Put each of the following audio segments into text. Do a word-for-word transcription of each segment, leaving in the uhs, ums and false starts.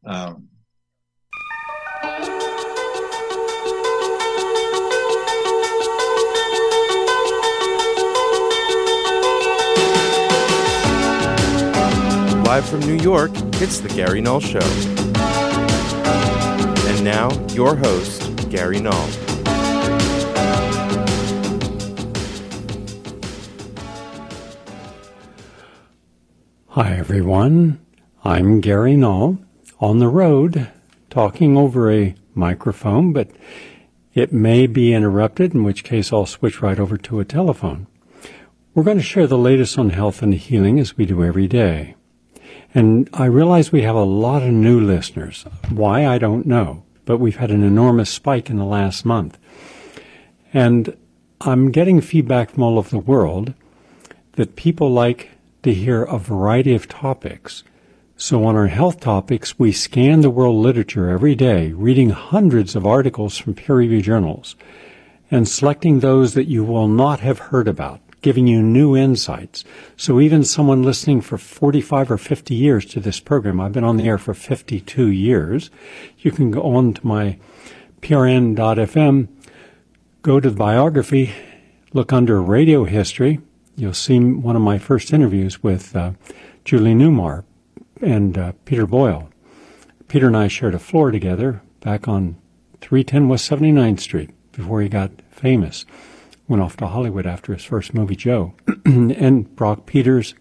Um, Live from New York, it's The Gary Null Show. And now, your host, Gary Null. Hi, everyone. I'm Gary Null, on the road, talking over a microphone, but it may be interrupted, in which case I'll switch right over to a telephone. We're going to share the latest on health and healing as we do every day. And I realize we have a lot of new listeners. Why, I don't know, but we've had an enormous spike in the last month. And I'm getting feedback from all over the world that people like to hear a variety of topics. So on our health topics, we scan the world literature every day, reading hundreds of articles from peer-reviewed journals, and selecting those that you will not have heard about, giving you new insights. So even someone listening for forty-five or fifty years to this program, I've been on the air for fifty-two years, you can go on to my P R N dot F M, go to the biography, look under radio history. You'll see one of my first interviews with uh, Julie Newmar and uh, Peter Boyle. Peter and I shared a floor together back on three ten West seventy-ninth Street before he got famous. Went off to Hollywood after his first movie, Joe. And Brock Peters,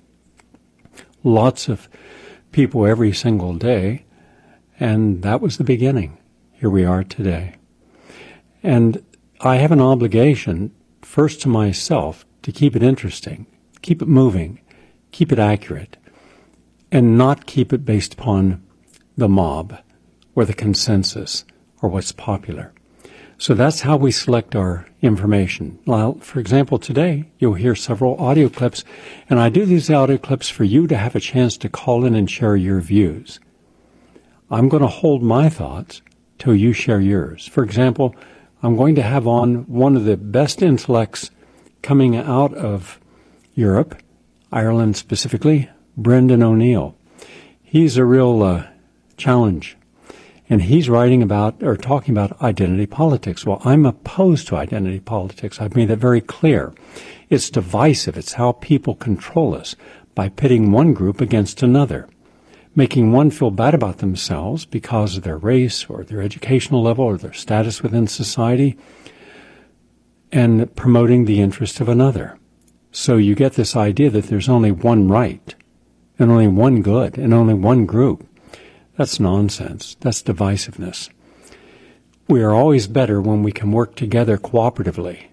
lots of people every single day. And that was the beginning. Here we are today. And I have an obligation, first to myself, to keep it interesting, keep it moving, keep it accurate, and not keep it based upon the mob or the consensus or what's popular. So that's how we select our information. Well, for example, today you'll hear several audio clips, and I do these audio clips for you to have a chance to call in and share your views. I'm going to hold my thoughts till you share yours. For example, I'm going to have on one of the best intellects coming out of Europe, Ireland specifically, Brendan O'Neill. He's a real uh, challenge. And he's writing about, or talking about, identity politics. Well, I'm opposed to identity politics. I've made that very clear. It's divisive. It's how people control us by pitting one group against another, making one feel bad about themselves because of their race or their educational level or their status within society, and promoting the interest of another. So you get this idea that there's only one right, and only one good, and only one group. That's nonsense. That's divisiveness. We are always better when we can work together cooperatively,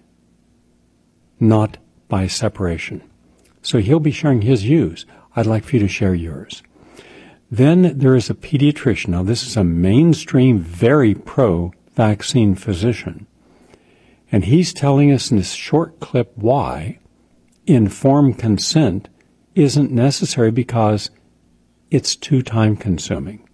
not by separation. So he'll be sharing his views. I'd like for you to share yours. Then there is a pediatrician. Now, this is a mainstream, very pro-vaccine physician. And he's telling us in this short clip why informed consent isn't necessary because it's too time-consuming.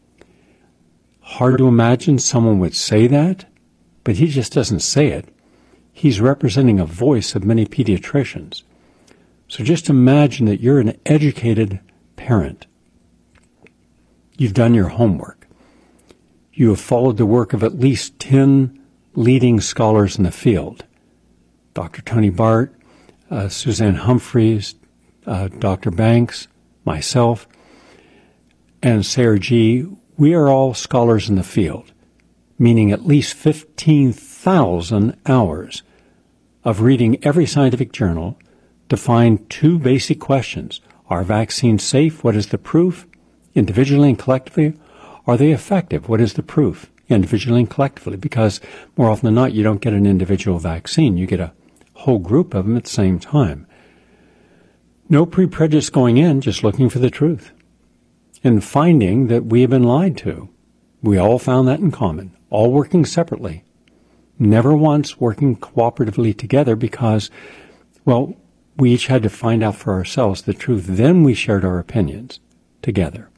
Hard to imagine someone would say that, but he just doesn't say it. He's representing a voice of many pediatricians. So just imagine that you're an educated parent. You've done your homework. You have followed the work of at least ten leading scholars in the field. Doctor Tony Bart, uh, Suzanne Humphreys, uh, Doctor Banks, myself, and Sarah G. We are all scholars in the field, meaning at least fifteen thousand hours of reading every scientific journal to find two basic questions. Are vaccines safe? What is the proof? Individually and collectively. Are they effective? What is the proof? Individually and collectively. Because more often than not, you don't get an individual vaccine. You get a whole group of them at the same time. No pre-prejudice going in, just looking for the truth. And finding that we have been lied to. We all found that in common. All working separately. Never once working cooperatively together because, well, we each had to find out for ourselves the truth. Then we shared our opinions together.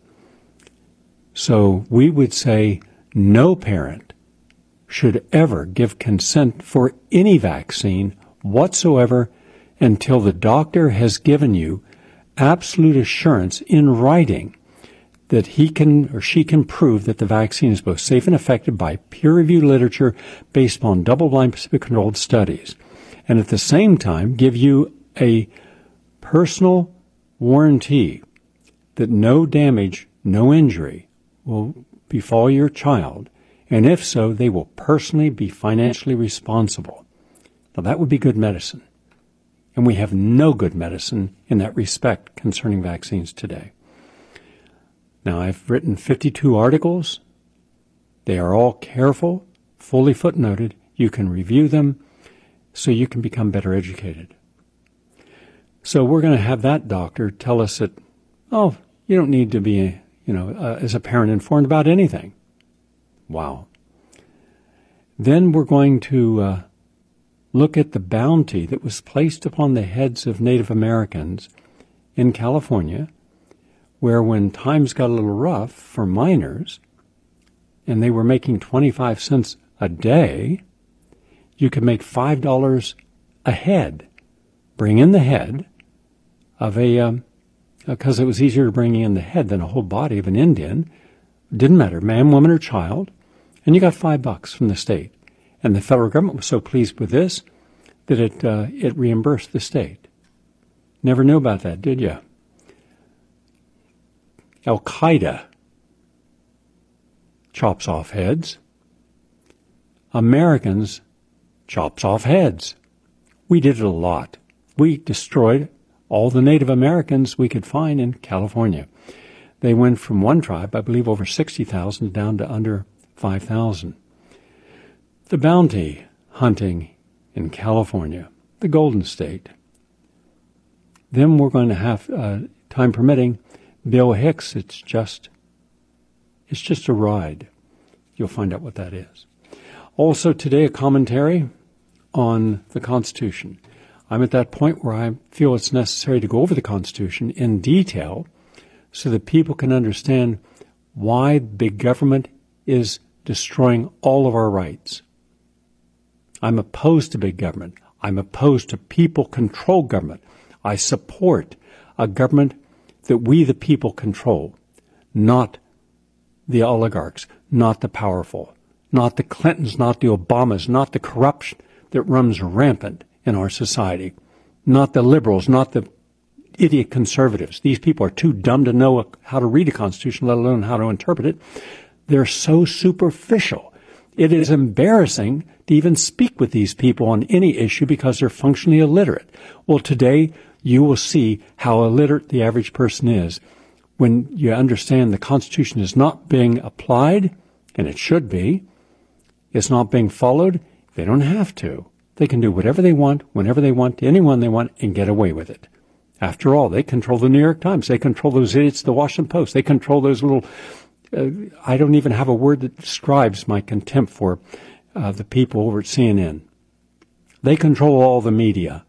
So we would say no parent should ever give consent for any vaccine whatsoever until the doctor has given you absolute assurance in writing that he can or she can prove that the vaccine is both safe and effective by peer-reviewed literature based upon double-blind placebo-controlled studies, and at the same time give you a personal warranty that no damage, no injury will befall your child, and if so, they will personally be financially responsible. Now, that would be good medicine. And we have no good medicine in that respect concerning vaccines today. Now, I've written fifty-two articles. They are all careful, fully footnoted. You can review them so you can become better educated. So we're going to have that doctor tell us that, oh, you don't need to be, you know, uh, as a parent informed about anything. Wow. Then we're going to uh, look at the bounty that was placed upon the heads of Native Americans in California, where when times got a little rough for miners, and they were making twenty-five cents a day, you could make five dollars a head. Bring in the head of a, um, because it was easier to bring in the head than a whole body of an Indian. Didn't matter, man, woman, or child. And you got five bucks from the state. And the federal government was so pleased with this that it uh, it reimbursed the state. Never knew about that, did you? Al-Qaeda chops off heads. Americans chops off heads. We did it a lot. We destroyed all the Native Americans we could find in California. They went from one tribe, I believe over sixty thousand, down to under five thousand. The bounty hunting in California, the Golden State. Then we're going to have, uh, time permitting, Bill Hicks. It's just, it's just a ride. You'll find out what that is. Also today, a commentary on the Constitution. I'm at that point where I feel it's necessary to go over the Constitution in detail so that people can understand why big government is destroying all of our rights. I'm opposed to big government. I'm opposed to people-controlled government. I support a government that we the people control, not the oligarchs, not the powerful, not the Clintons, not the Obamas, not the corruption that runs rampant in our society, not the liberals, not the idiot conservatives. These people are too dumb to know how to read a constitution, let alone how to interpret it. They're so superficial. It is embarrassing to even speak with these people on any issue because they're functionally illiterate. Well, today you will see how illiterate the average person is when you understand the Constitution is not being applied, and it should be. It's not being followed. They don't have to. They can do whatever they want, whenever they want, to anyone they want, and get away with it. After all, they control the New York Times. They control those idiots, the Washington Post. They control those little, uh, I don't even have a word that describes my contempt for uh, the people over at C N N. They control all the media.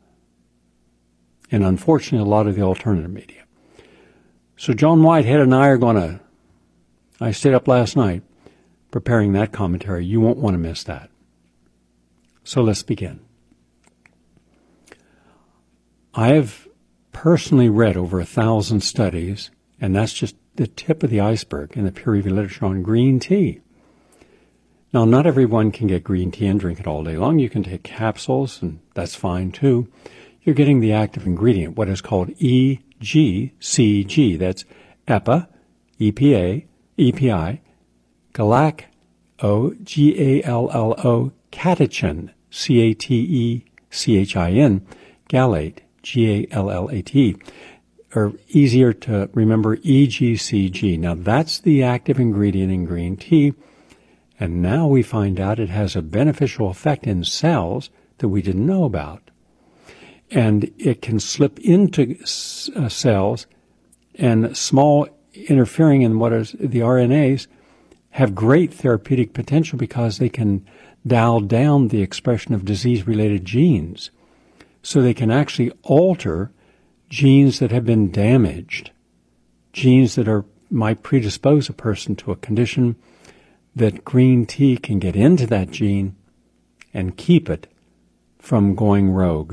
And unfortunately, a lot of the alternative media. So John Whitehead and I are going to, I stayed up last night preparing that commentary. You won't want to miss that. So let's begin. I have personally read over a thousand studies, and that's just the tip of the iceberg in the peer-reviewed literature on green tea. Now, not everyone can get green tea and drink it all day long. You can take capsules, and that's fine too. You're getting the active ingredient, what is called E G C G. That's E P A, E P A, E P I, Galacto, G A L L O, catechin, C A T E C H I N, gallate, G A L L A T E, or easier to remember, E G C G. Now, that's the active ingredient in green tea, and now we find out it has a beneficial effect in cells that we didn't know about. And it can slip into uh, cells, and small interfering in what is the R N As have great therapeutic potential because they can dial down the expression of disease-related genes. So they can actually alter genes that have been damaged, genes that are might predispose a person to a condition. That green tea can get into that gene and keep it from going rogue.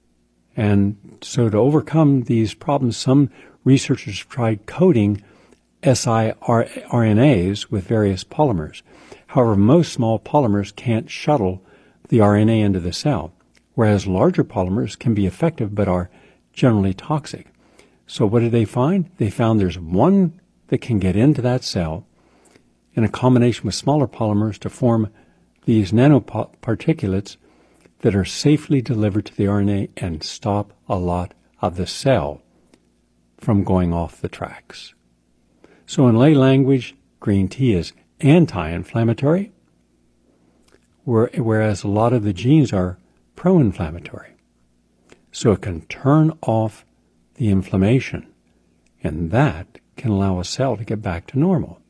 And so to overcome these problems, some researchers have tried coating siRNAs with various polymers. However, most small polymers can't shuttle the R N A into the cell, whereas larger polymers can be effective but are generally toxic. So what did they find? They found there's one that can get into that cell in a combination with smaller polymers to form these nanoparticulates that are safely delivered to the R N A and stop a lot of the cell from going off the tracks. So in lay language, green tea is anti-inflammatory, whereas a lot of the genes are pro-inflammatory. So it can turn off the inflammation, and that can allow a cell to get back to normal.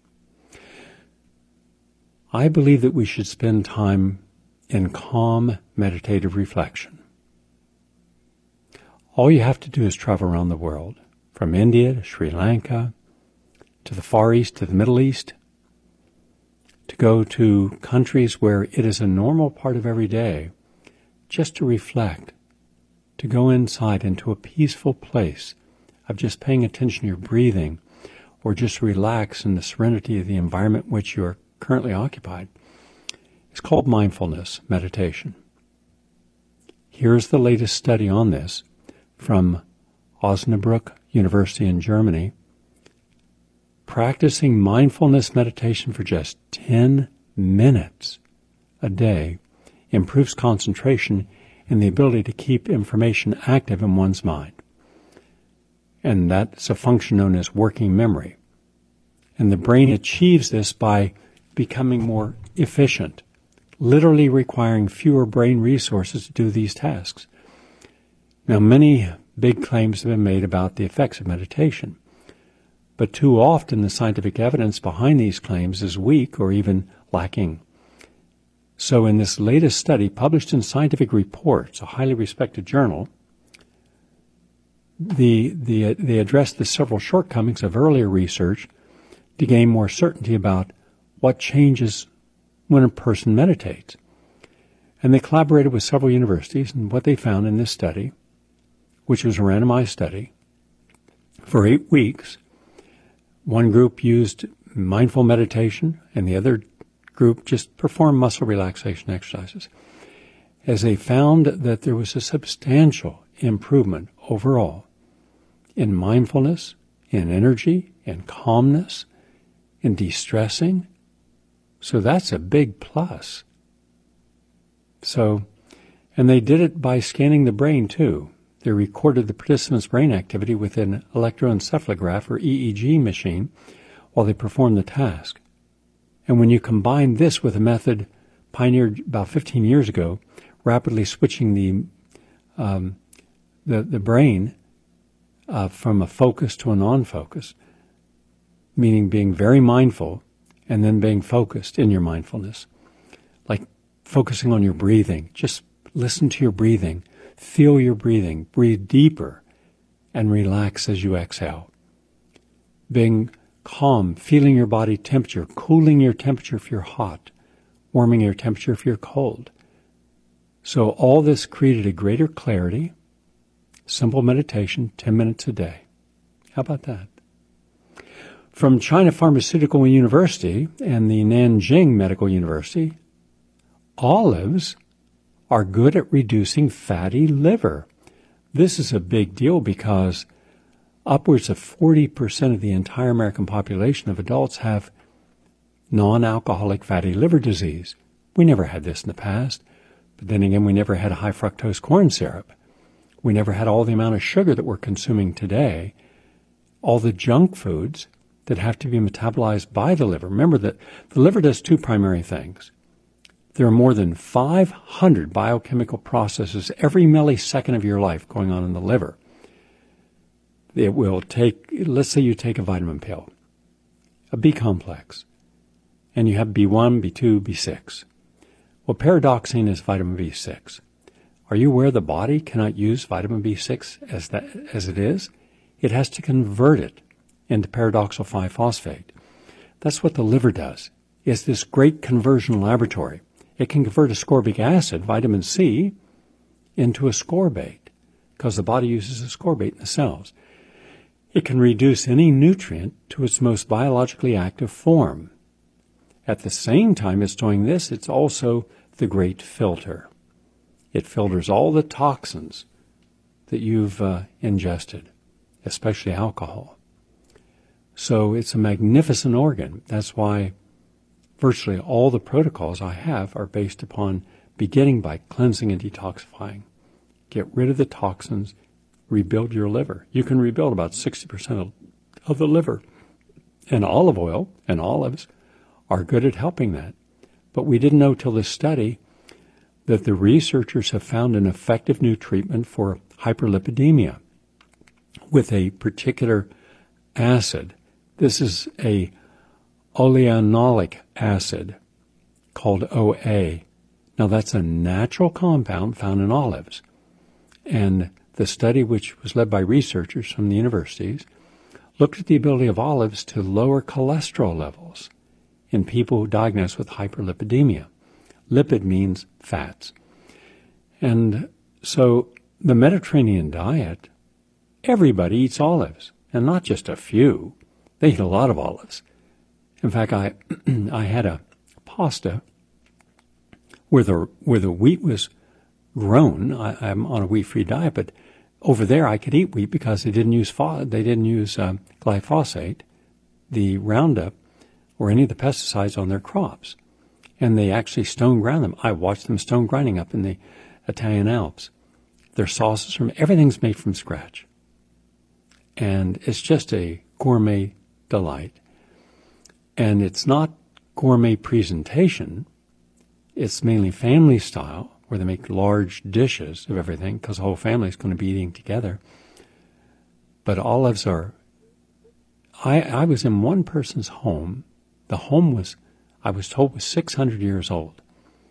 I believe that we should spend time in calm, meditative reflection. All you have to do is travel around the world, from India to Sri Lanka, to the Far East, to the Middle East, to go to countries where it is a normal part of every day, just to reflect, to go inside into a peaceful place of just paying attention to your breathing, or just relax in the serenity of the environment in which you are currently occupied. It's called mindfulness meditation. Here's the latest study on this from Osnabrück University in Germany. Practicing mindfulness meditation for just ten minutes a day improves concentration and the ability to keep information active in one's mind. And that's a function known as working memory. And the brain achieves this by becoming more efficient, literally requiring fewer brain resources to do these tasks. Now, many big claims have been made about the effects of meditation, but too often the scientific evidence behind these claims is weak or even lacking. So in this latest study, published in Scientific Reports, a highly respected journal, the, the, they addressed the several shortcomings of earlier research to gain more certainty about what changes when a person meditates. And they collaborated with several universities, and what they found in this study, which was a randomized study, for eight weeks, one group used mindful meditation and the other group just performed muscle relaxation exercises, as they found that there was a substantial improvement overall in mindfulness, in energy, in calmness, in de-stressing. So that's a big plus. So, and they did it by scanning the brain too. They recorded the participant's brain activity with an electroencephalograph or E E G machine while they performed the task. And when you combine this with a method pioneered about fifteen years ago, rapidly switching the um, the, the brain uh, from a focus to a non-focus, meaning being very mindful and then being focused in your mindfulness, like focusing on your breathing. Just listen to your breathing. Feel your breathing. Breathe deeper and relax as you exhale. Being calm, feeling your body temperature, cooling your temperature if you're hot, warming your temperature if you're cold. So all this created a greater clarity, simple meditation, ten minutes a day. How about that? From China Pharmaceutical University and the Nanjing Medical University, olives are good at reducing fatty liver. This is a big deal because upwards of forty percent of the entire American population of adults have non-alcoholic fatty liver disease. We never had this in the past, but then again, we never had high fructose corn syrup. We never had all the amount of sugar that we're consuming today, all the junk foods that have to be metabolized by the liver. Remember that the liver does two primary things. There are more than five hundred biochemical processes every millisecond of your life going on in the liver. It will take, let's say you take a vitamin pill, a B complex, and you have B one, B two, B six. Well, pyridoxine is vitamin B six. Are you aware the body cannot use vitamin B six as that as it is? It has to convert it into pyridoxal five phosphate. That's what the liver does. It's this great conversion laboratory. It can convert ascorbic acid, vitamin C, into ascorbate because the body uses ascorbate in the cells. It can reduce any nutrient to its most biologically active form. At the same time it's doing this, it's also the great filter. It filters all the toxins that you've uh, ingested, especially alcohol. So it's a magnificent organ. That's why virtually all the protocols I have are based upon beginning by cleansing and detoxifying. Get rid of the toxins, rebuild your liver. You can rebuild about sixty percent of, of the liver. And olive oil and olives are good at helping that. But we didn't know till this study that the researchers have found an effective new treatment for hyperlipidemia with a particular acid. This is a oleanolic acid called O A. Now that's a natural compound found in olives. And the study, which was led by researchers from the universities, looked at the ability of olives to lower cholesterol levels in people diagnosed with hyperlipidemia. Lipid means fats. And so the Mediterranean diet, everybody eats olives, and not just a few. They eat a lot of olives. In fact, I I had a pasta where the where the wheat was grown. I, I'm on a wheat-free diet, but over there I could eat wheat because they didn't use they didn't use um, glyphosate, the Roundup, or any of the pesticides on their crops, and they actually stone ground them. I watched them stone grinding up in the Italian Alps. Their sauces from everything's made from scratch, and it's just a gourmet delight. And it's not gourmet presentation. It's mainly family style, where they make large dishes of everything because the whole family is going to be eating together. But olives are, I, I was in one person's home. The home was, I was told, was six hundred years old.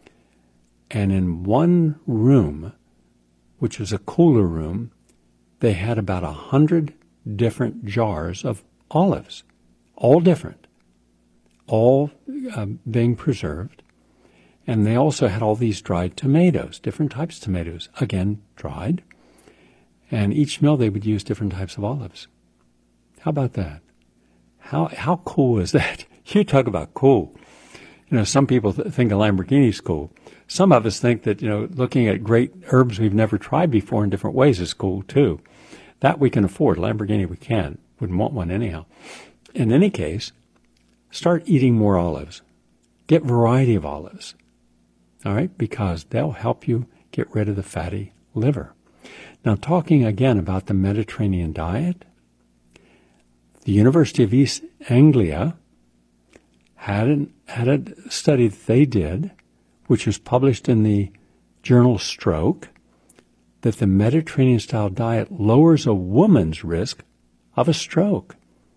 And in one room, which was a cooler room, they had about a hundred different jars of olives, all different, all uh, being preserved. And they also had all these dried tomatoes, different types of tomatoes, again, dried. And each meal they would use different types of olives. How about that? How how cool is that? You talk about cool. You know, some people th- think a Lamborghini's cool. Some of us think that, you know, looking at great herbs we've never tried before in different ways is cool too. That we can afford. Lamborghini we can. Wouldn't want one anyhow. In any case, start eating more olives. Get variety of olives. All right? Because they'll help you get rid of the fatty liver. Now, talking again about the Mediterranean diet, the University of East Anglia had, an, had a study that they did, which was published in the journal Stroke, that the Mediterranean-style diet lowers a woman's risk of a stroke.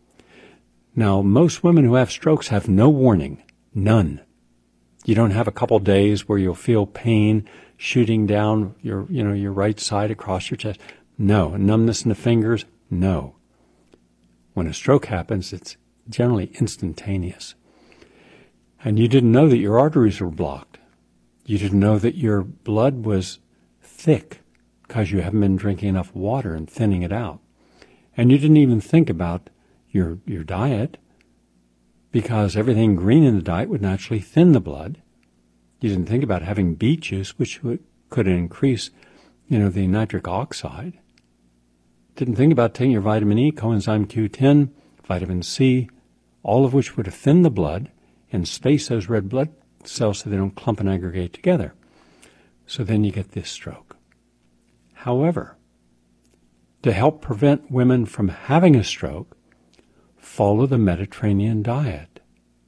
Now, most women who have strokes have no warning, none. You don't have a couple days where you'll feel pain shooting down your, you know, your right side across your chest. No. Numbness in the fingers? No. When a stroke happens, it's generally instantaneous. And you didn't know that your arteries were blocked. You didn't know that your blood was thick because you haven't been drinking enough water and thinning it out. And you didn't even think about your your diet, because everything green in the diet would naturally thin the blood. You didn't think about having beet juice, which would, could increase, you know, the nitric oxide. Didn't think about taking your vitamin E, coenzyme Q ten, vitamin C, all of which would have thinned the blood and space those red blood cells so they don't clump and aggregate together. So then you get this stroke. However, to help prevent women from having a stroke, follow the Mediterranean diet.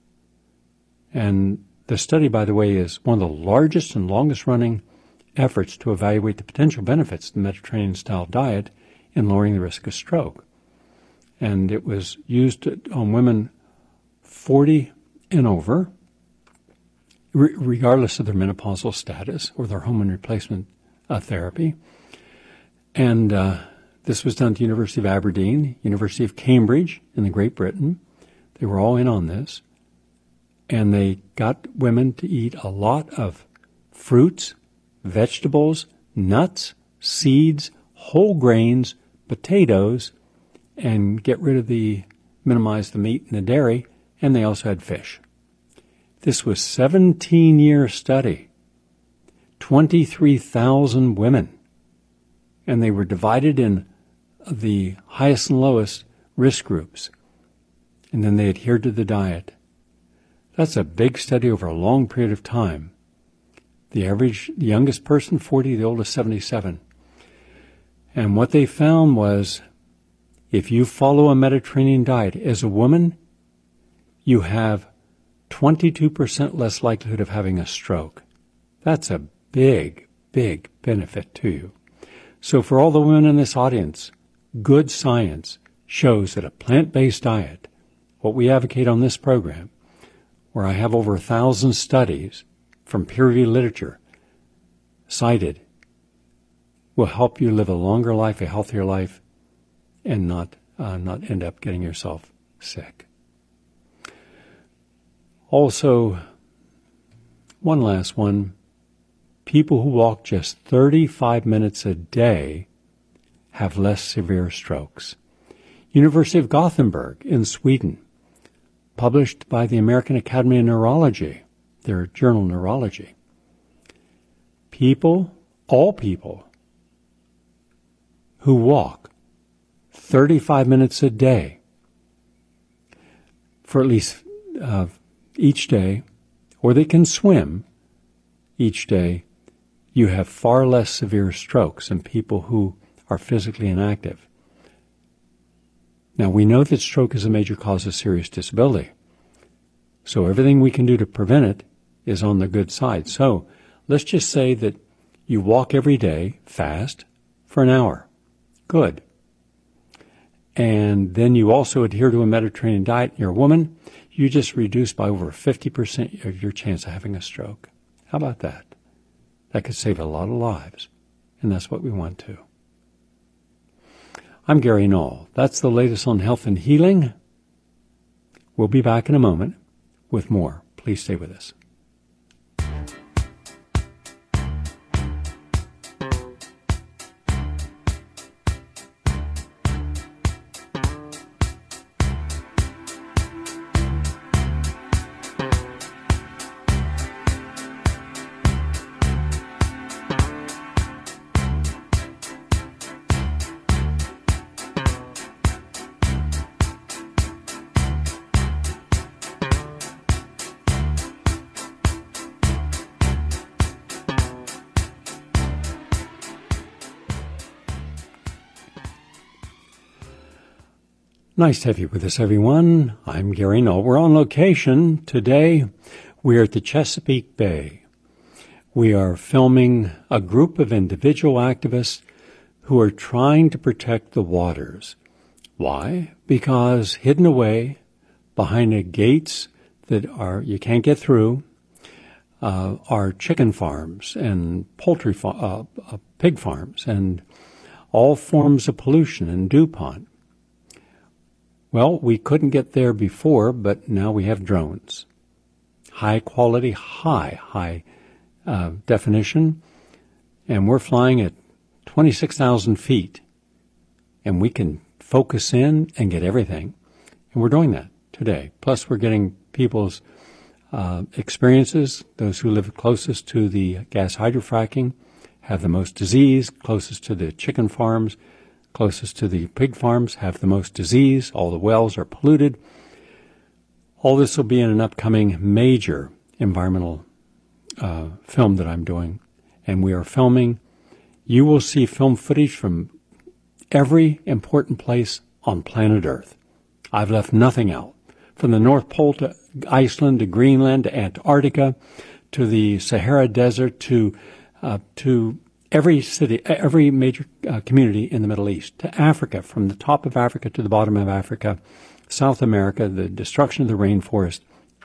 And the study, by the way, is one of the largest and longest-running efforts to evaluate the potential benefits of the Mediterranean-style diet in lowering the risk of stroke. And it was used on women forty and over, re- regardless of their menopausal status or their hormone replacement uh, therapy. And uh, this was done at the University of Aberdeen, University of Cambridge in the Great Britain. They were all in on this. And they got women to eat a lot of fruits, vegetables, nuts, seeds, whole grains, potatoes, and get rid of the, minimize the meat and the dairy, and they also had fish. This was a seventeen-year study, twenty-three thousand women, and they were divided in the highest and lowest risk groups, and then they adhered to the diet. That's a big study over a long period of time. The average, the youngest person, forty, the oldest, seventy-seven. And what they found was, if you follow a Mediterranean diet as a woman, you have twenty-two percent less likelihood of having a stroke. That's a big, big benefit to you. So for all the women in this audience, good science shows that a plant-based diet, what we advocate on this program, where I have over a thousand studies from peer-reviewed literature cited, will help you live a longer life, a healthier life, and not uh, not end up getting yourself sick. Also, one last one, people who walk just thirty-five minutes a day have less severe strokes. University of Gothenburg in Sweden, published by the American Academy of Neurology, their journal Neurology. People, all people, who walk thirty-five minutes a day for at least uh, each day, or they can swim each day, you have far less severe strokes than people who are physically inactive. Now, we know that stroke is a major cause of serious disability, so everything we can do to prevent it is on the good side. So let's just say that you walk every day fast for an hour. Good. And then you also adhere to a Mediterranean diet. You're a woman, you just reduce by over fifty percent of your chance of having a stroke. How about that? That could save a lot of lives, and that's what we want to. I'm Gary Null. That's the latest on health and healing. We'll be back in a moment with more. Please stay with us. Nice to have you with us, everyone. I'm Gary Null. We're on location. Today, we're at the Chesapeake Bay. We are filming a group of individual activists who are trying to protect the waters. Why? Because hidden away behind the gates that are you can't get through uh, are chicken farms and poultry fa- uh, uh, pig farms and all forms of pollution in DuPont. Well, we couldn't get there before, but now we have drones. High quality, high, high uh, definition, and we're flying at twenty-six thousand feet, and we can focus in and get everything, and we're doing that today. Plus, we're getting people's uh, experiences. Those who live closest to the gas hydrofracking have the most disease, closest to the chicken farms, closest to the pig farms have the most disease. All the wells are polluted. All this will be in an upcoming major environmental uh, film that I'm doing. And we are filming. You will see film footage from every important place on planet Earth. I've left nothing out. From the North Pole to Iceland to Greenland to Antarctica to the Sahara Desert to uh, to every city, every major uh, community in the Middle East, to Africa, from the top of Africa to the bottom of Africa, South America, the destruction of the rainforest,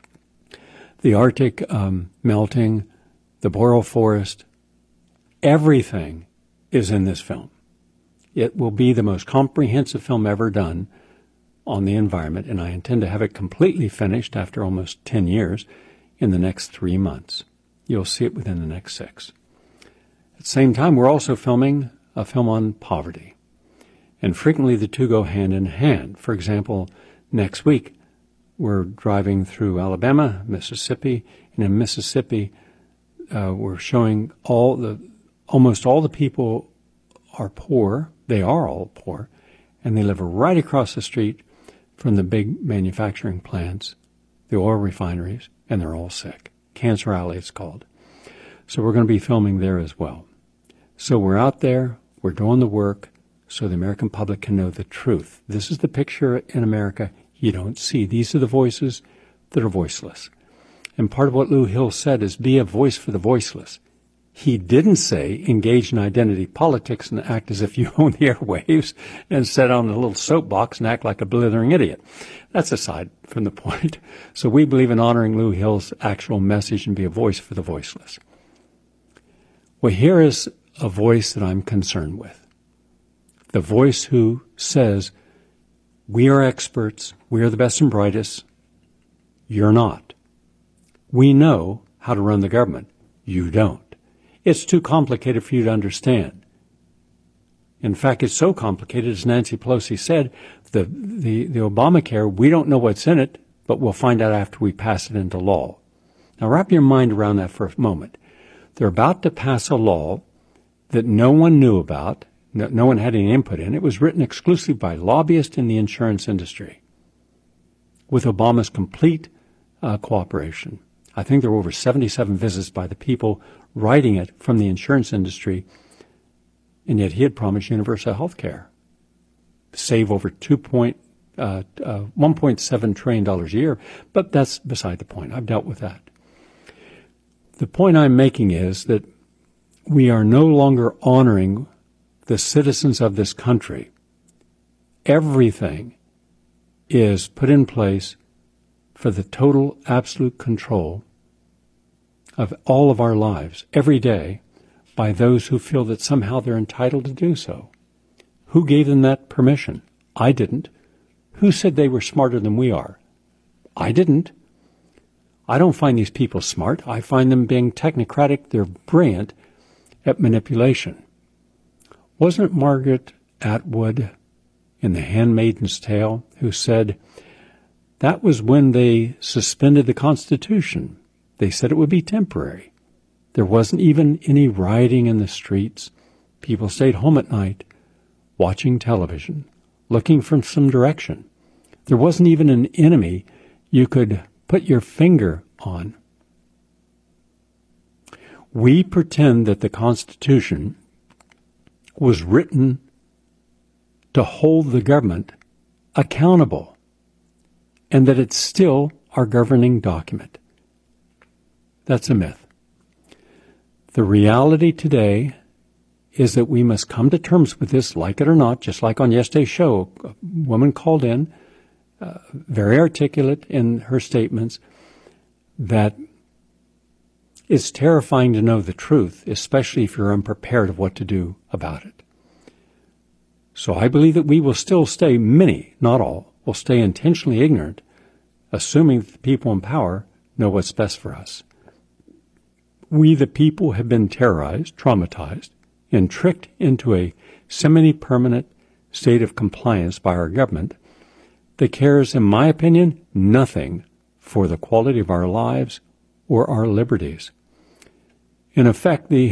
the Arctic um, melting, the boreal forest, everything is in this film. It will be the most comprehensive film ever done on the environment, and I intend to have it completely finished after almost ten years in the next three months. You'll see it within the next six. At the same time, we're also filming a film on poverty. And frequently the two go hand in hand. For example, next week we're driving through Alabama, Mississippi, and in Mississippi uh, we're showing all the, almost all the people are poor. They are all poor, and they live right across the street from the big manufacturing plants, the oil refineries, and they're all sick. Cancer Alley, it's called. So we're going to be filming there as well. So we're out there, we're doing the work so the American public can know the truth. This is the picture in America you don't see. These are the voices that are voiceless. And part of what Lou Hill said is be a voice for the voiceless. He didn't say engage in identity politics and act as if you own the airwaves and sit on a little soapbox and act like a blithering idiot. That's aside from the point. So we believe in honoring Lou Hill's actual message and be a voice for the voiceless. Well, here is a voice that I'm concerned with. The voice who says, we are experts, we are the best and brightest. You're not. We know how to run the government. You don't. It's too complicated for you to understand. In fact, it's so complicated, as Nancy Pelosi said, the, the, the Obamacare, we don't know what's in it, but we'll find out after we pass it into law. Now wrap your mind around that for a moment. They're about to pass a law that no one knew about, no, no one had any input in. It was written exclusively by lobbyists in the insurance industry with Obama's complete uh, cooperation. I think there were over seventy-seven visits by the people writing it from the insurance industry, and yet he had promised universal health care, save over two point, uh, uh, one point seven trillion dollars a year, but that's beside the point. I've dealt with that. The point I'm making is that we are no longer honoring the citizens of this country. Everything is put in place for the total, absolute control of all of our lives, every day, by those who feel that somehow they're entitled to do so. Who gave them that permission? I didn't. Who said they were smarter than we are? I didn't. I don't find these people smart. I find them being technocratic. They're brilliant at manipulation. Wasn't it Margaret Atwood in The Handmaid's Tale who said, that was when they suspended the Constitution. They said it would be temporary. There wasn't even any rioting in the streets. People stayed home at night, watching television, looking for some direction. There wasn't even an enemy you could put your finger on. We pretend that the Constitution was written to hold the government accountable, and that it's still our governing document. That's a myth. The reality today is that we must come to terms with this, like it or not, just like on yesterday's show. A woman called in, uh, very articulate in her statements, that it's terrifying to know the truth, especially if you're unprepared of what to do about it. So I believe that we will still stay, many, not all, will stay intentionally ignorant, assuming that the people in power know what's best for us. We, the people, have been terrorized, traumatized, and tricked into a semi-permanent state of compliance by our government that cares, in my opinion, nothing for the quality of our lives or our liberties. In effect, the,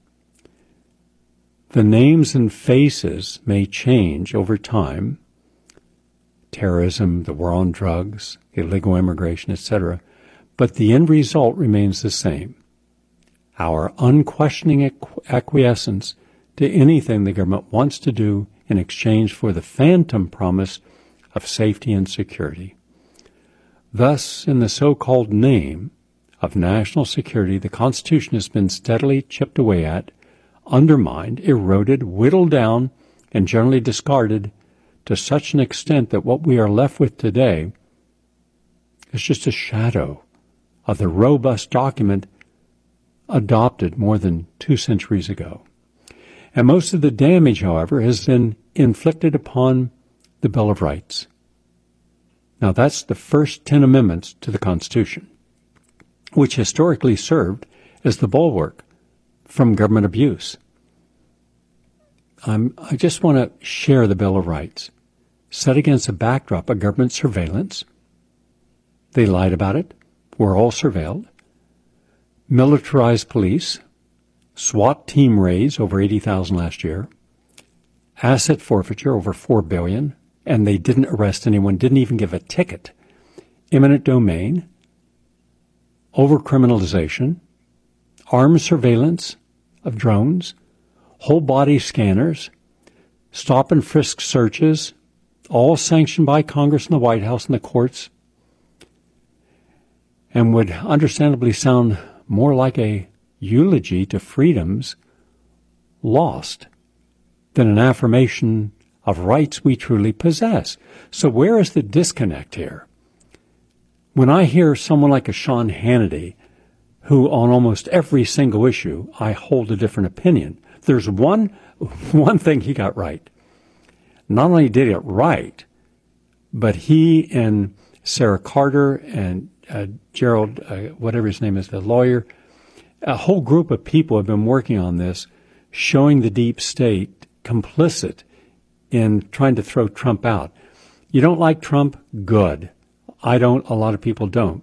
the names and faces may change over time, terrorism, the war on drugs, illegal immigration, et cetera, but the end result remains the same. Our unquestioning acquiescence to anything the government wants to do in exchange for the phantom promise of safety and security. Thus, in the so-called name of national security, the Constitution has been steadily chipped away at, undermined, eroded, whittled down, and generally discarded to such an extent that what we are left with today is just a shadow of the robust document adopted more than two centuries ago. And most of the damage, however, has been inflicted upon the Bill of Rights. Now, that's the first ten amendments to the Constitution, which historically served as the bulwark from government abuse. I'm, I just want to share the Bill of Rights, set against a backdrop of government surveillance. They lied about it. We're all surveilled. Militarized police, SWAT team raids, over eighty thousand last year, asset forfeiture, over four billion dollars, and they didn't arrest anyone, didn't even give a ticket. Eminent domain, overcriminalization, armed surveillance of drones, whole body scanners, stop and frisk searches, all sanctioned by Congress and the White House and the courts, and would understandably sound more like a eulogy to freedoms lost than an affirmation of rights we truly possess. So where is the disconnect here? When I hear someone like a Sean Hannity, who on almost every single issue I hold a different opinion, there's one one thing he got right. Not only did it right, but he and Sarah Carter and uh, Gerald, uh, whatever his name is, the lawyer, a whole group of people have been working on this, showing the deep state complicit in trying to throw Trump out. You don't like Trump? Good. I don't. A lot of people don't.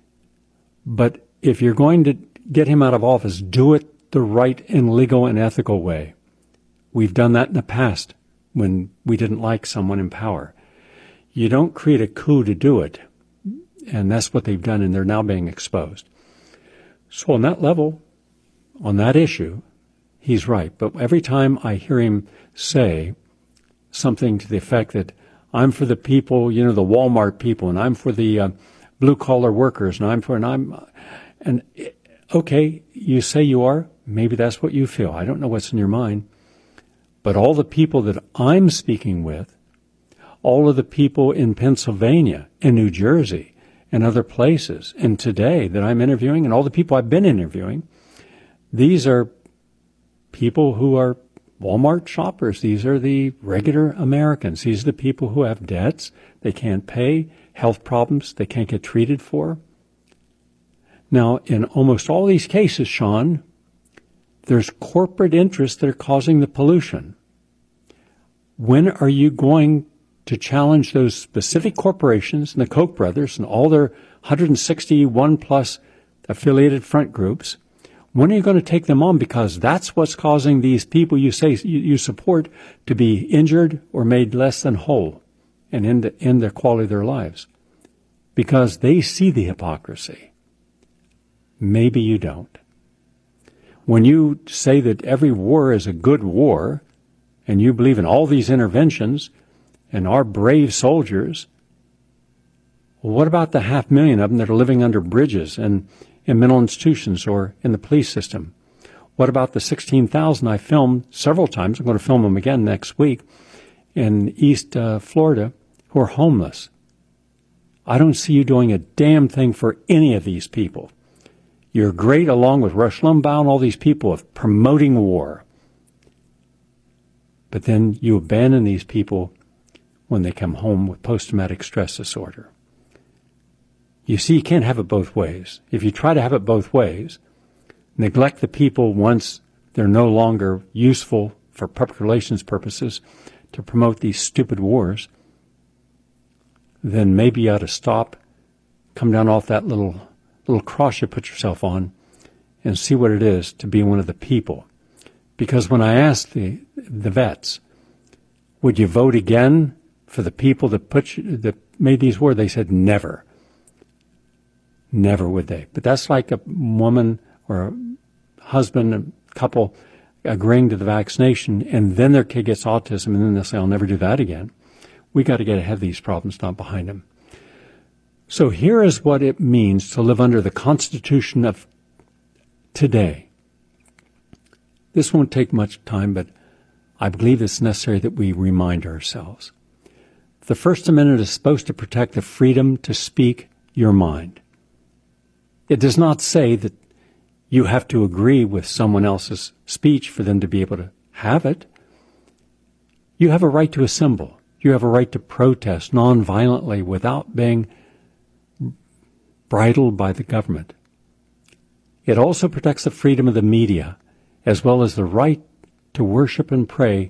But if you're going to get him out of office, do it the right and legal and ethical way. We've done that in the past when we didn't like someone in power. You don't create a coup to do it. And that's what they've done, and they're now being exposed. So on that level, on that issue, he's right. But every time I hear him say something to the effect that I'm for the people, you know, the Walmart people, and I'm for the uh, blue-collar workers, and I'm for, and I'm, and okay, you say you are, maybe that's what you feel. I don't know what's in your mind. But all the people that I'm speaking with, all of the people in Pennsylvania, in New Jersey, and other places, and today that I'm interviewing, and all the people I've been interviewing, these are people who are Walmart shoppers. These are the regular Americans. These are the people who have debts they can't pay, health problems they can't get treated for. Now, in almost all these cases, Sean, there's corporate interests that are causing the pollution. When are you going to challenge those specific corporations and the Koch brothers and all their one hundred sixty-one plus affiliated front groups? When are you going to take them on? Because that's what's causing these people you say you, you support to be injured or made less than whole and end, end their quality of their lives. Because they see the hypocrisy. Maybe you don't. When you say that every war is a good war and you believe in all these interventions and our brave soldiers, well, what about the half million of them that are living under bridges and in mental institutions or in the police system? What about the sixteen thousand I filmed several times, I'm going to film them again next week, in East uh, Florida, who are homeless? I don't see you doing a damn thing for any of these people. You're great, along with Rush Limbaugh and all these people, of promoting war. But then you abandon these people when they come home with post-traumatic stress disorder. You see, you can't have it both ways. If you try to have it both ways, neglect the people once they're no longer useful for public relations purposes to promote these stupid wars, then maybe you ought to stop, come down off that little little cross you put yourself on, and see what it is to be one of the people. Because when I asked the the vets, would you vote again for the people that put you, that made these wars, they said never. Never would they. But that's like a woman or a husband, a couple agreeing to the vaccination, and then their kid gets autism, and then they'll say, I'll never do that again. We got to get ahead of these problems, not behind them. So here is what it means to live under the Constitution of today. This won't take much time, but I believe it's necessary that we remind ourselves. The First Amendment is supposed to protect the freedom to speak your mind. It does not say that you have to agree with someone else's speech for them to be able to have it. You have a right to assemble. You have a right to protest nonviolently without being bridled by the government. It also protects the freedom of the media, as well as the right to worship and pray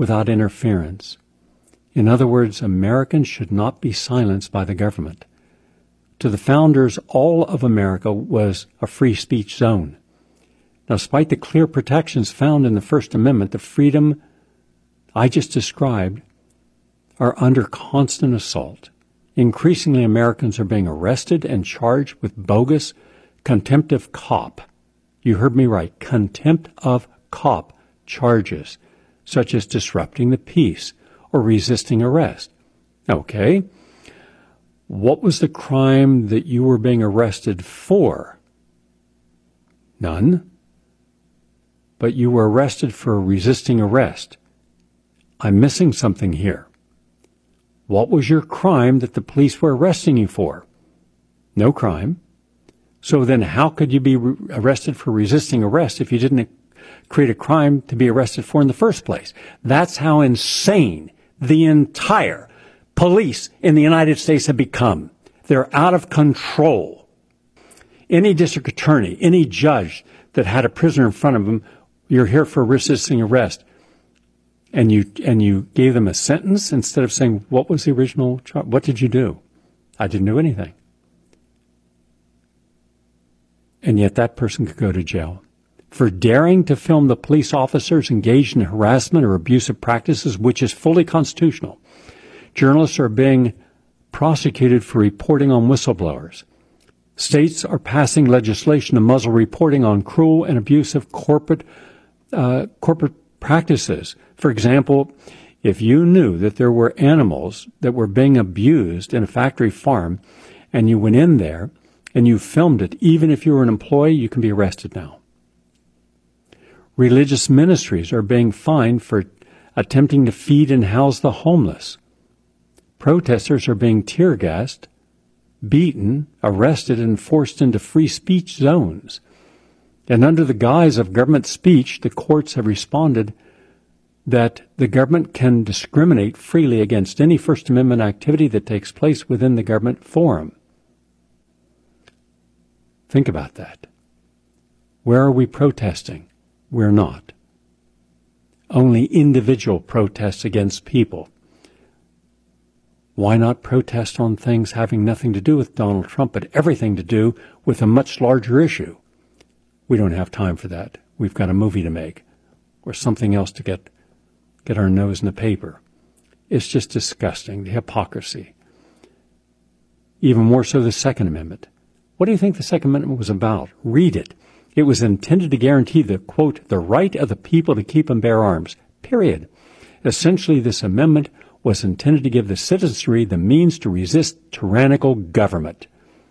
without interference. In other words, Americans should not be silenced by the government. To the founders, all of America was a free speech zone. Now, despite the clear protections found in the First Amendment, the freedom I just described are under constant assault. Increasingly, Americans are being arrested and charged with bogus contempt of cop. You heard me right, contempt of cop charges, such as disrupting the peace or resisting arrest. Okay. What was the crime that you were being arrested for? None. But you were arrested for resisting arrest. I'm missing something here. What was your crime that the police were arresting you for? No crime. So then how could you be re- arrested for resisting arrest if you didn't create a crime to be arrested for in the first place? That's how insane the entire police in the United States have become. They're out of control. Any district attorney, any judge that had a prisoner in front of him, you're here for resisting arrest, and you and you gave them a sentence instead of saying, what was the original charge? What did you do? I didn't do anything. And yet that person could go to jail for daring to film the police officers engaged in harassment or abusive practices, which is fully constitutional. Journalists are being prosecuted for reporting on whistleblowers. States are passing legislation to muzzle reporting on cruel and abusive corporate uh, corporate practices. For example, if you knew that there were animals that were being abused in a factory farm and you went in there and you filmed it, even if you were an employee, you can be arrested now. Religious ministries are being fined for attempting to feed and house the homeless. Protesters are being tear gassed, beaten, arrested, and forced into free speech zones. And under the guise of government speech, the courts have responded that the government can discriminate freely against any First Amendment activity that takes place within the government forum. Think about that. Where are we protesting? We're not. Only individual protests against people. Why not protest on things having nothing to do with Donald Trump, but everything to do with a much larger issue? We don't have time for that. We've got a movie to make or something else to get get our nose in the paper. It's just disgusting, the hypocrisy. Even more so the Second Amendment. What do you think the Second Amendment was about? Read it. It was intended to guarantee the, quote, the right of the people to keep and bear arms, period. Essentially, this amendment was intended to give the citizenry the means to resist tyrannical government.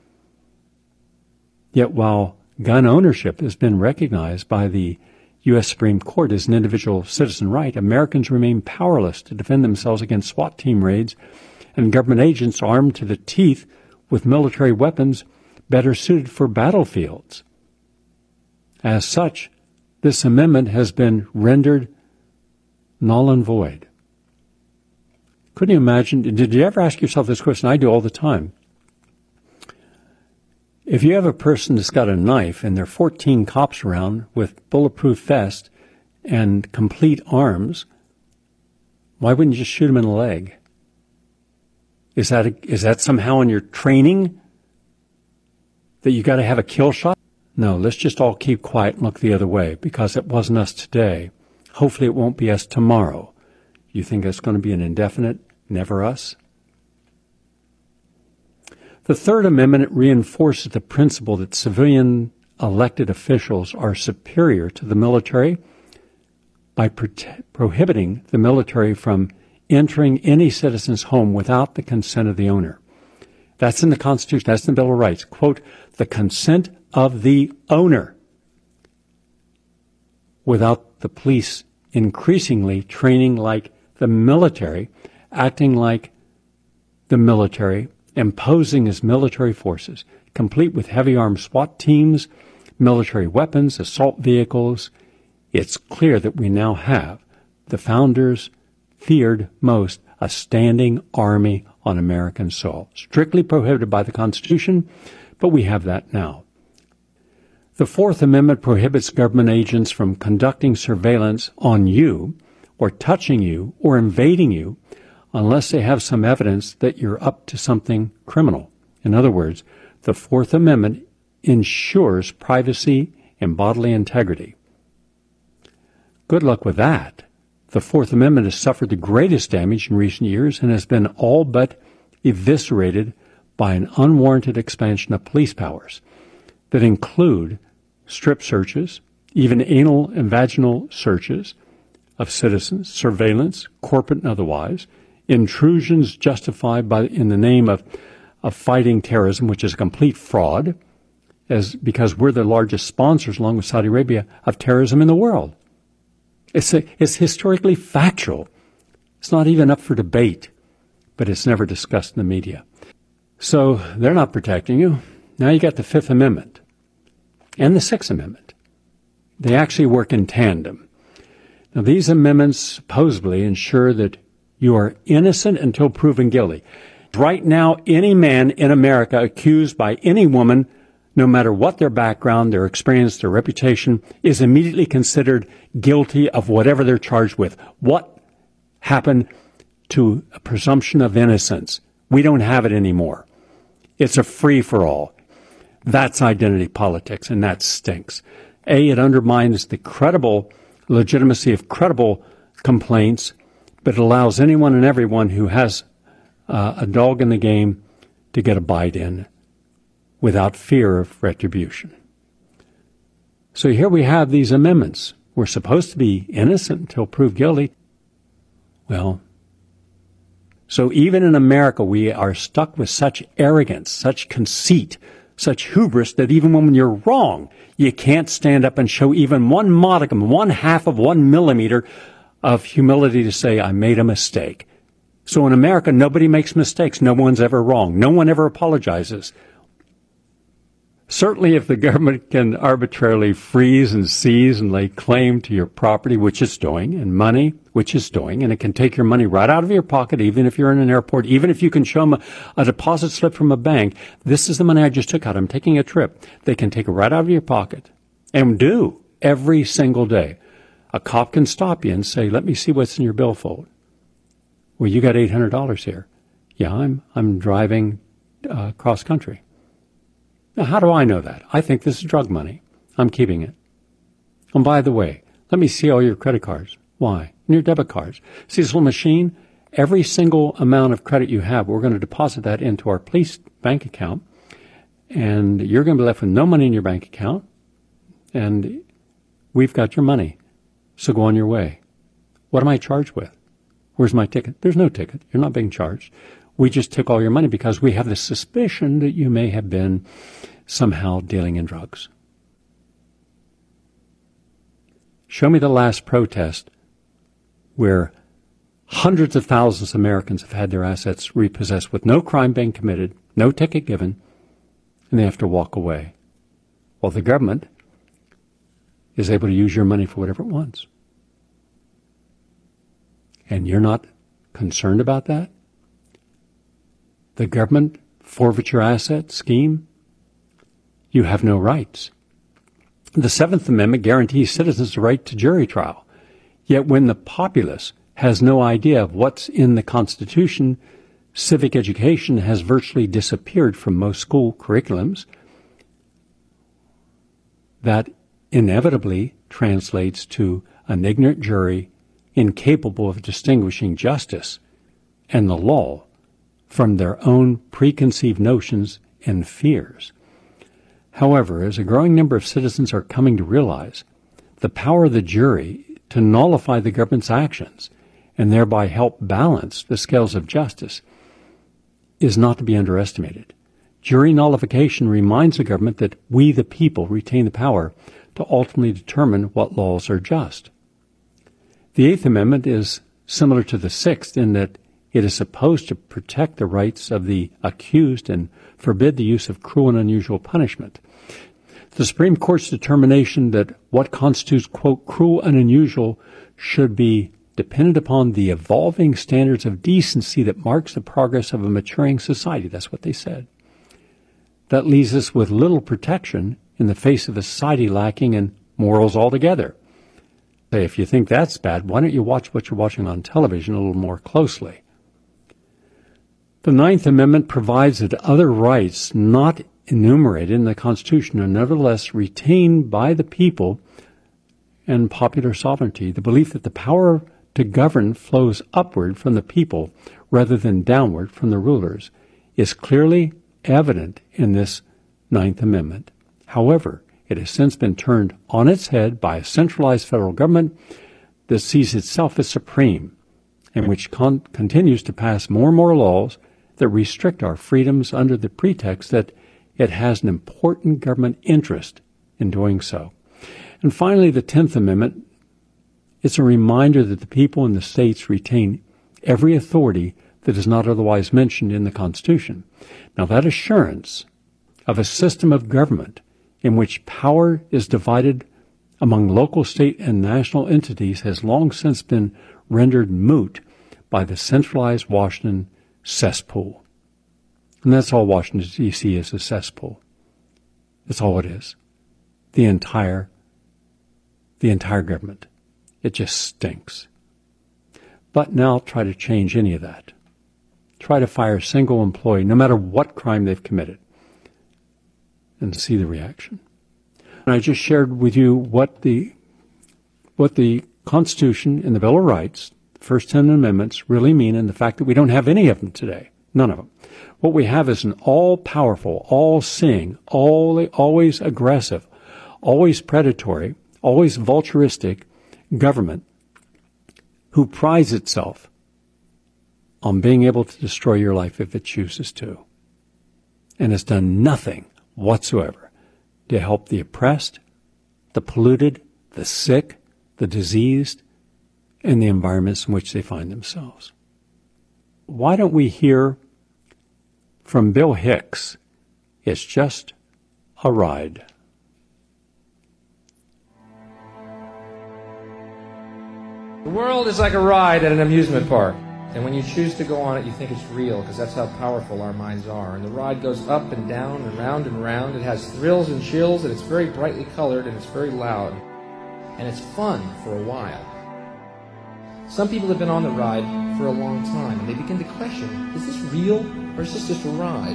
Yet while gun ownership has been recognized by the U S Supreme Court as an individual citizen right, Americans remain powerless to defend themselves against SWAT team raids and government agents armed to the teeth with military weapons better suited for battlefields. As such, this amendment has been rendered null and void. Couldn't you imagine? Did you ever ask yourself this question? I do all the time. If you have a person that's got a knife and there are fourteen cops around with bulletproof vests and complete arms, why wouldn't you just shoot them in the leg? Is that a, is that somehow in your training that you got to have a kill shot? No, let's just all keep quiet and look the other way, because it wasn't us today. Hopefully it won't be us tomorrow. You think it's going to be an indefinite, never us? The Third Amendment reinforces the principle that civilian elected officials are superior to the military by pro- prohibiting the military from entering any citizen's home without the consent of the owner. That's in the Constitution. That's in the Bill of Rights. Quote, the consent of the owner. Without the police increasingly training like the military, acting like the military, imposing as military forces, complete with heavy armed SWAT teams, military weapons, assault vehicles. It's clear that we now have, the founders feared most, a standing army on American soil, strictly prohibited by the Constitution, but we have that now. The Fourth Amendment prohibits government agents from conducting surveillance on you or touching you or invading you unless they have some evidence that you're up to something criminal. In other words, the Fourth Amendment ensures privacy and bodily integrity. Good luck with that. The Fourth Amendment has suffered the greatest damage in recent years and has been all but eviscerated by an unwarranted expansion of police powers that include strip searches, even anal and vaginal searches of citizens, surveillance, corporate and otherwise, intrusions justified by in the name of, of fighting terrorism, which is a complete fraud, as because we're the largest sponsors, along with Saudi Arabia, of terrorism in the world. It's, a, it's historically factual. It's not even up for debate, but it's never discussed in the media. So they're not protecting you. Now you got the Fifth Amendment and the Sixth Amendment. They actually work in tandem. Now these amendments supposedly ensure that you are innocent until proven guilty. Right now, any man in America accused by any woman, no matter what their background, their experience, their reputation, is immediately considered guilty of whatever they're charged with. What happened to a presumption of innocence? We don't have it anymore. It's a free-for-all. That's identity politics, and that stinks. A, it undermines the credible legitimacy of credible complaints, but it allows anyone and everyone who has uh, a dog in the game to get a bite in without fear of retribution. So here we have these amendments. We're supposed to be innocent until proved guilty. Well, so even in America, we are stuck with such arrogance, such conceit, such hubris that even when you're wrong, you can't stand up and show even one modicum, one half of one millimeter of humility to say, I made a mistake. So in America, nobody makes mistakes. No one's ever wrong. No one ever apologizes. Certainly if the government can arbitrarily freeze and seize and lay claim to your property, which it's doing, and money, which it's doing, and it can take your money right out of your pocket, even if you're in an airport, even if you can show them a, a deposit slip from a bank, this is the money I just took out, I'm taking a trip. They can take it right out of your pocket, and do every single day. A cop can stop you and say, let me see what's in your billfold. Well, you got eight hundred dollars here. Yeah, I'm, I'm driving uh, cross country. Now, how do I know that? I think this is drug money. I'm keeping it. And by the way, let me see all your credit cards. Why? And your debit cards. See this little machine? Every single amount of credit you have, we're going to deposit that into our police bank account, and you're going to be left with no money in your bank account, and we've got your money. So go on your way. What am I charged with? Where's my ticket? There's no ticket. You're not being charged. We just took all your money because we have the suspicion that you may have been somehow dealing in drugs. Show me the last protest where hundreds of thousands of Americans have had their assets repossessed with no crime being committed, no ticket given, and they have to walk away. Well, the government is able to use your money for whatever it wants. And you're not concerned about that? The government forfeiture asset scheme? You have no rights. The Seventh Amendment guarantees citizens the right to jury trial. Yet when the populace has no idea of what's in the Constitution, civic education has virtually disappeared from most school curriculums. That inevitably translates to an ignorant jury incapable of distinguishing justice and the law from their own preconceived notions and fears. However, as a growing number of citizens are coming to realize, the power of the jury to nullify the government's actions and thereby help balance the scales of justice is not to be underestimated. Jury nullification reminds the government that we, the people, retain the power to ultimately determine what laws are just. The Eighth Amendment is similar to the Sixth in that it is supposed to protect the rights of the accused and forbid the use of cruel and unusual punishment. The Supreme Court's determination that what constitutes, quote, cruel and unusual should be dependent upon the evolving standards of decency that marks the progress of a maturing society. That's what they said. That leaves us with little protection in the face of a society lacking in morals altogether. Say, if you think that's bad, why don't you watch what you're watching on television a little more closely? The Ninth Amendment provides that other rights not enumerated in the Constitution are nevertheless retained by the people and popular sovereignty. The belief that the power to govern flows upward from the people rather than downward from the rulers is clearly evident in this Ninth Amendment. However, it has since been turned on its head by a centralized federal government that sees itself as supreme and which con- continues to pass more and more laws that restrict our freedoms under the pretext that it has an important government interest in doing so. And finally, the Tenth Amendment, it's a reminder that the people and the states retain every authority that is not otherwise mentioned in the Constitution. Now, that assurance of a system of government in which power is divided among local, state, and national entities has long since been rendered moot by the centralized Washington cesspool. And that's all Washington, D C is, a cesspool. That's all it is. The entire, the entire government. It just stinks. But now try to change any of that. Try to fire a single employee, no matter what crime they've committed, and see the reaction. And I just shared with you what the what the Constitution and the Bill of Rights, the first ten amendments, really mean, and the fact that we don't have any of them today. None of them. What we have is an all-powerful, all-seeing, all, always aggressive, always predatory, always vulturistic government who prides itself on being able to destroy your life if it chooses to, and has done nothing whatsoever to help the oppressed, the polluted, the sick, the diseased, and the environments in which they find themselves. Why don't we hear from Bill Hicks? It's just a ride. The world is like a ride at an amusement park. And when you choose to go on it, you think it's real, because that's how powerful our minds are. And the ride goes up and down and round and round. It has thrills and chills, and it's very brightly colored, and it's very loud. And it's fun for a while. Some people have been on the ride for a long time, and they begin to question, is this real, or is this just a ride?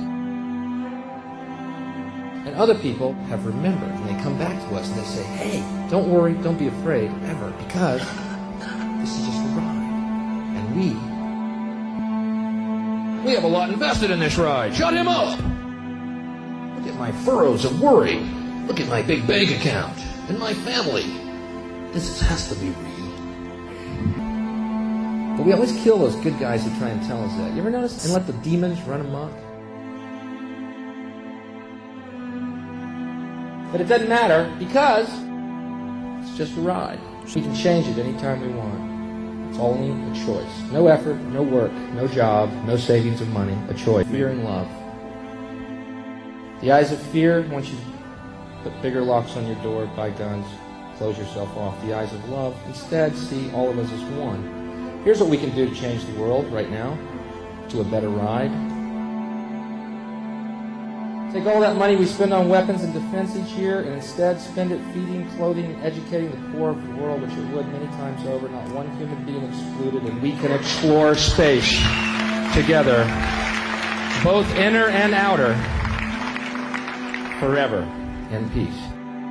And other people have remembered, and they come back to us, and they say, hey, don't worry, don't be afraid, ever, because this is just a ride. And we We have a lot invested in this ride. Shut him up! Look at my furrows of worry. Look at my big bank account. And my family. This has to be real. But we always kill those good guys who try and tell us that. You ever notice? And let the demons run amok? But it doesn't matter, because it's just a ride. We can change it anytime we want. It's only a choice. No effort, no work, no job, no savings of money. A choice. Fear and love. The eyes of fear, once you put bigger locks on your door, buy guns, close yourself off. The eyes of love, instead, see all of us as one. Here's what we can do to change the world right now, to a better ride. Take all that money we spend on weapons and defense each year and instead spend it feeding, clothing, and educating the poor of the world, which it would many times over, not one human being excluded, and we can explore space together, both inner and outer, forever in peace.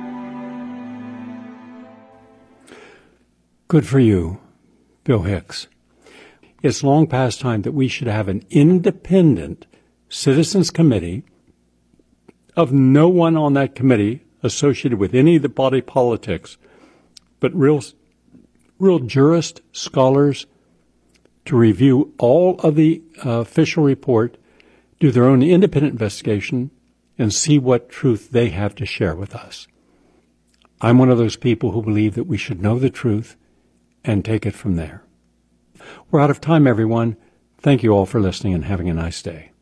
Good for you, Bill Hicks. It's long past time that we should have an independent citizens committee of no one on that committee associated with any of the body politics, but real, real jurists, scholars, to review all of the uh, official report, do their own independent investigation, and see what truth they have to share with us. I'm one of those people who believe that we should know the truth and take it from there. We're out of time, everyone. Thank you all for listening and having a nice day.